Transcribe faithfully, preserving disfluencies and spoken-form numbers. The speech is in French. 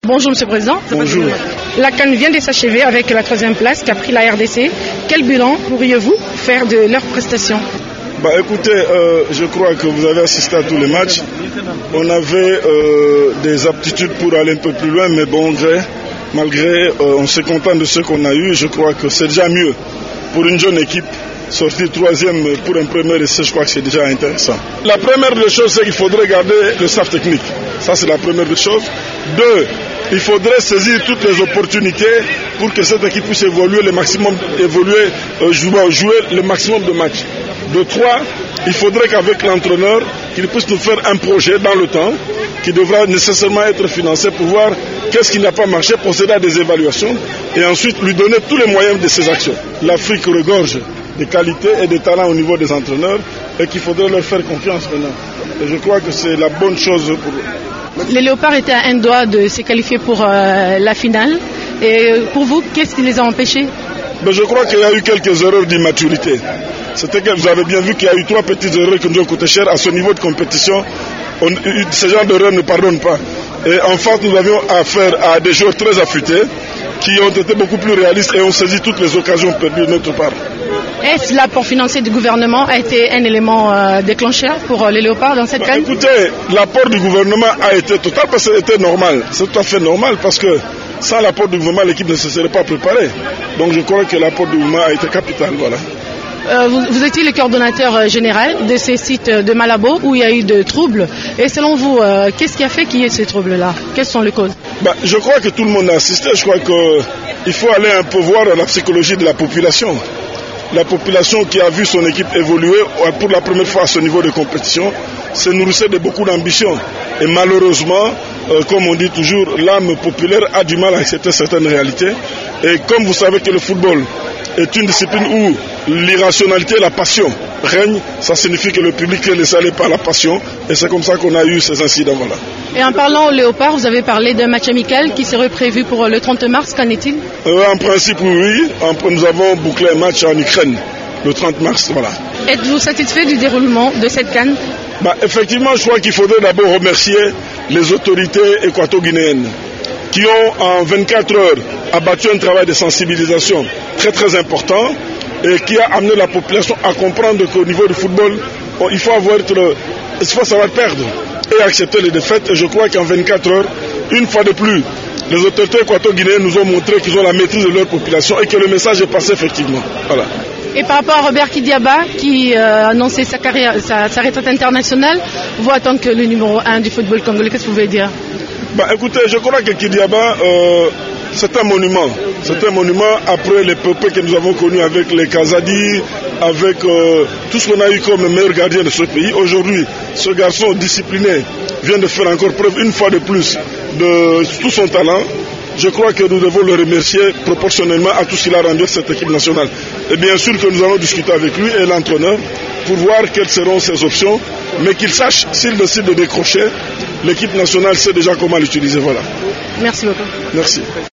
Bonjour Monsieur le Président. Bonjour. La CAN vient de s'achever avec la troisième place qu'a pris la R D C. Quel bilan pourriez-vous faire de leurs prestations? Bah écoutez, euh, je crois que vous avez assisté à tous les matchs. On avait euh, des aptitudes pour aller un peu plus loin, mais bon gré, malgré, euh, on se contente de ce qu'on a eu. Je crois que c'est déjà mieux pour une jeune équipe. Sortir troisième pour un premier essai, je crois que c'est déjà intéressant. La première des choses, c'est qu'il faudrait garder le staff technique. Ça, c'est la première des choses. Deux, il faudrait saisir toutes les opportunités pour que cette équipe puisse évoluer le maximum, évoluer, euh, jouer, jouer le maximum de matchs. De trois, il faudrait qu'avec l'entraîneur, qu'il puisse nous faire un projet dans le temps, qui devra nécessairement être financé pour voir qu'est-ce qui n'a pas marché, procéder à des évaluations et ensuite lui donner tous les moyens de ses actions. L'Afrique regorge de qualités et de talents au niveau des entraîneurs et qu'il faudrait leur faire confiance maintenant. Et je crois que c'est la bonne chose pour eux. Les Léopards étaient à un doigt de se qualifier pour euh, la finale. Et pour vous, qu'est-ce qui les a empêchés? Ben, je crois qu'il y a eu quelques erreurs d'immaturité. C'était que vous avez bien vu qu'il y a eu trois petites erreurs qui nous ont coûté cher à ce niveau de compétition. On, ce genre d'erreurs ne pardonnent pas. Et en face, nous avions affaire à des joueurs très affûtés qui ont été beaucoup plus réalistes et ont saisi toutes les occasions perdues de notre part. Est-ce l'apport financier du gouvernement a été un élément euh, déclencheur pour euh, les Léopards dans cette bah, CAN? Écoutez, l'apport du gouvernement a été total parce que c'était normal. C'est tout à fait normal parce que sans l'apport du gouvernement, l'équipe ne se serait pas préparée. Donc je crois que l'apport du gouvernement a été capital. Voilà. Euh, vous, vous étiez le coordonnateur général de ces sites de Malabo où il y a eu de troubles. Et selon vous, euh, qu'est-ce qui a fait qu'il y ait ces troubles-là? Quelles sont les causes? bah, Je crois que tout le monde a assisté. Je crois qu'il faut aller un peu voir la psychologie de la population. La population qui a vu son équipe évoluer pour la première fois à ce niveau de compétition se nourrissait de beaucoup d'ambition. Et malheureusement, euh, comme on dit toujours, l'âme populaire a du mal à accepter certaines réalités. Et comme vous savez que le football est une discipline où l'irrationalité et la passion règnent, ça signifie que le public est laissé aller par la passion. Et c'est comme ça qu'on a eu ces incidents-là. Et en parlant au Léopard, vous avez parlé d'un match amical qui serait prévu pour le trente mars. Qu'en est-il? euh, En principe, oui. En, nous avons bouclé un match en Ukraine le trente mars. Voilà. Êtes-vous satisfait du déroulement de cette CAN? bah, Effectivement, je crois qu'il faudrait d'abord remercier les autorités équato-guinéennes qui ont en vingt-quatre heures abattu un travail de sensibilisation très très important et qui a amené la population à comprendre qu'au niveau du football, il faut, avoir être, il faut savoir perdre et accepter les défaites. Et je crois qu'en vingt-quatre heures, une fois de plus, les autorités équato-guinéennes nous ont montré qu'ils ont la maîtrise de leur population et que le message est passé effectivement. Voilà. Et par rapport à Robert Kidiaba qui euh, a annoncé sa carrière, sa, sa retraite internationale, vous en tant que le numéro un du football congolais, qu'est-ce que vous pouvez dire? bah, Écoutez, je crois que Kidiaba, euh, c'est un monument. C'est un monument après les peuples que nous avons connus avec les Kazadi, avec euh, tout ce qu'on a eu comme meilleur gardien de ce pays. Aujourd'hui, ce garçon discipliné vient de faire encore preuve une fois de plus de tout son talent. Je crois que nous devons le remercier proportionnellement à tout ce qu'il a rendu à cette équipe nationale. Et bien sûr que nous allons discuter avec lui et l'entraîneur pour voir quelles seront ses options, mais qu'il sache, s'il décide de décrocher, l'équipe nationale sait déjà comment l'utiliser. Voilà. Merci beaucoup. Merci.